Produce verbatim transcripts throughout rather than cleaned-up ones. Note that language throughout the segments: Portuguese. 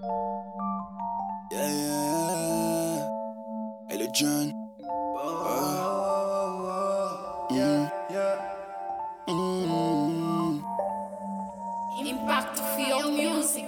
Yeah, yeah, Hello John. Mm. Impacto Feel Music.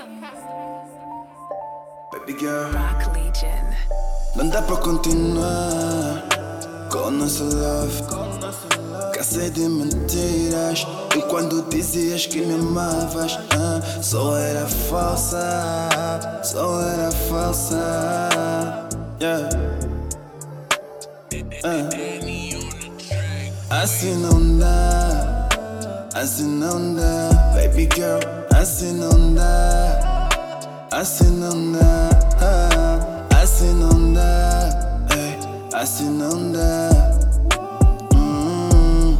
Baby girl, Rock Legion. não dá pra continuar com nosso love. Cansei de mentiras. E quando dizias que me amavas, ah, só era falsa, só era falsa. Yeah. Ah. Assim não dá, assim não dá, baby girl, assim não dá, assim não dá, ah, assim não dá, ei, assim não dá. Hum.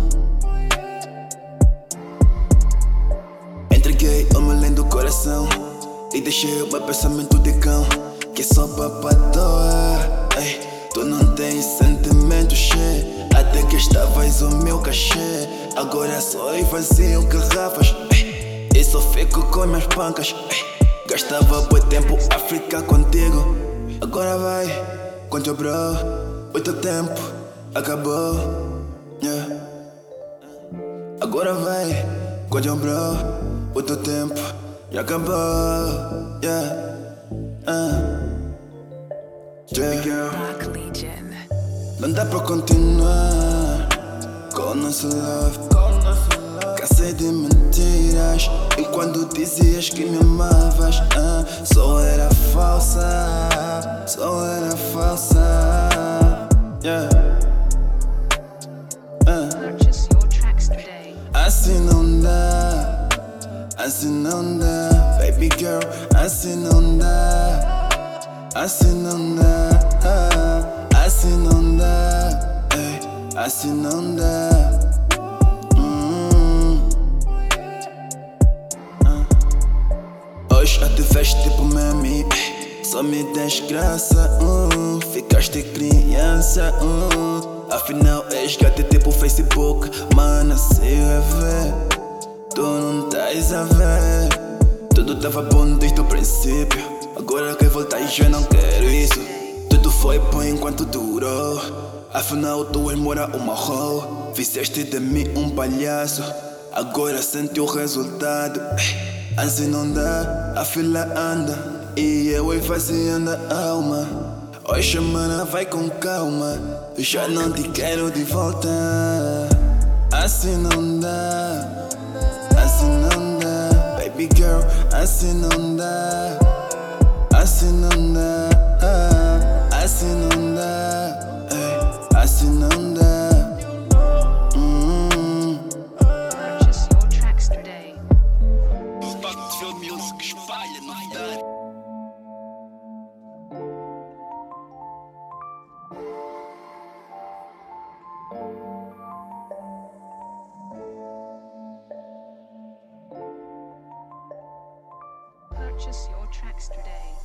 Entreguei o meu lindo coração e deixei o meu pensamento de cão, que só papadoa. Ei, tu não tens sentimento, che. Até que estavas o meu cachê. Agora só vazio garrafas, ei, e só fico com minhas pancas, ei. Gastava bom tempo a ficar contigo. Agora vai com teu bro. O teu tempo acabou, yeah. Agora vai com teu bro. O teu tempo já acabou, yeah. uh. Yeah. Rock Legion. Não dá pra continuar com nosso love. Cansei de mentiras. E quando dizias que me amavas, ah, só era falsa, só era falsa. Yeah. Ah. Purchase your tracks today. Assim não dá, assim não dá, baby girl, assim não dá, assim não dá, ah, assim não dá, ei, assim não dá. Hum. Ah. Hoje já te vejo tipo meme, só me desgraça, hum. Ficaste criança, hum. Afinal és gato tipo Facebook, mano, se rever. Tu não estás a ver. Tudo tava bom desde o princípio. Agora que voltas eu não quero isso. Tudo foi bom enquanto durou. Afinal tu és mora uma hoe. Fizeste de mim um palhaço. Agora sente o resultado. Assim não dá, a fila anda e eu esvaziando a alma. Hoje mana vai com calma, eu já não te quero de volta. Assim não dá, assim não dá, baby girl, assim não dá, assim não dá, ah, assim não dá, ei, assim não dá. Hum. Purchase your tracks today. Impacto Feel Music espalha novidade. Purchase your tracks today.